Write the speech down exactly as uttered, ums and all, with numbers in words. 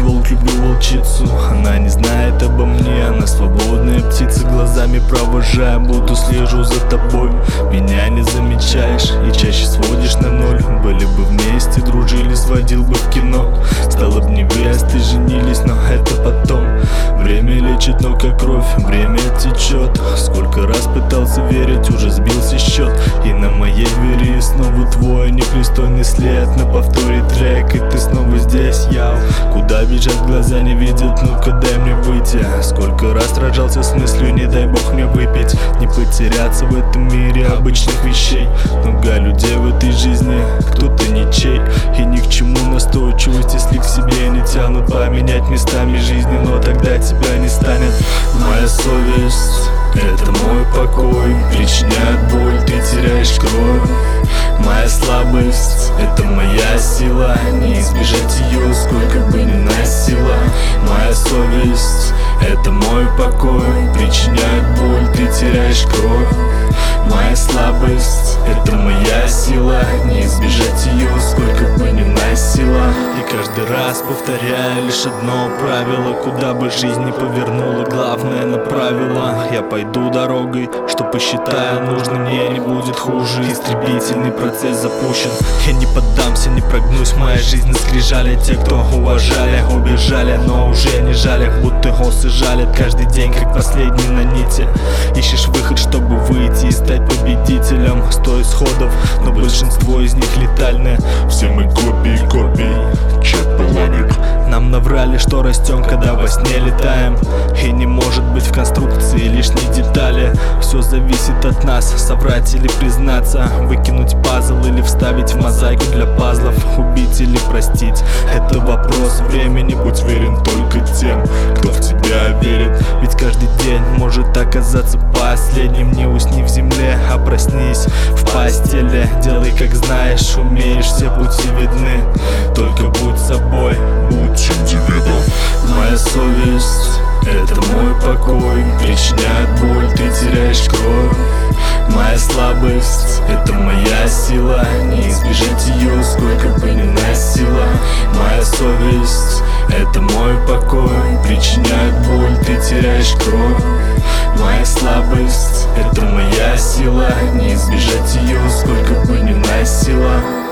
волк, люблю волчицу. Она не знает обо мне, она свободная птица. Глазами провожая, будто слежу за тобой. Меня не замечаешь и чаще сводишь на ноль. Были бы вместе, дружили, сводил бы в кино. Стало б невестой, женились, но это потом. Время лечит, но как кровь, время течет. Сколько раз пытался верить, уже сбился счет. И на моей двери снова твой непристойный след. На повторе трек, и ты снова здесь, я. Куда бежать, глаза не видят, ну-ка дай мне выйти. Сколько раз сражался с мыслью, не дай бог мне выпить. Не потеряться в этом мире обычных вещей. Много людей в этой жизни, кто-то ничей. И ни к чему настойчивость, если к себе не тянут. Поменять местами жизни, но тогда тебя не станет. Моя совесть — это мой покой. Причиняет боль, ты теряешь кровь. Моя слабость — это моя сила. Не избежать ее, сколько бы ни носила. Моя совесть — это мой покой. Причиняет боль, ты теряешь кровь. Моя слабость — это моя сила. Не избежать ее, сколько бы ни носила. И каждый раз повторяю лишь одно правило. Куда бы жизнь ни повернула, главное направила. Я пойду дорогой, что посчитаю нужным. Мне не будет хуже, истребительный процесс запущен. Я не поддамся, не прогнусь, моя жизнь на скрижали. Те, кто уважали, убежали, но уже не жалят. Будто осы жалят каждый день, как последний на нити. Ищешь выход, чтобы выйти и стать победителем. Сто исходов, но большинство из них летальные. Все мы копии, копии, чек половик. Нам наврали, что растем, когда во сне летаем. И не может быть в конструкции лишние детали. Все зависит от нас, соврать или признаться. Выкинуть пазл или вставить в мозаику для пазлов. Убить или простить — это вопрос времени. Будь верен только тем, кто в тебя верит. Ведь каждый день может оказаться последним. Не усни в земле, а проснись в постели. Делай как знаешь, умеешь, все пути видны. Только будь собой, будь чем тебе дом. Моя совесть — это мой покой. Причиняет боль, ты теряешь кровь. Моя слабость — это моя сила. Не избежать ее, сколько бы ни носила. Моя совесть — это мой покой. Причиняет боль, ты теряешь кровь. Моя слабость — это моя сила. Не избежать ее, сколько бы ни носила.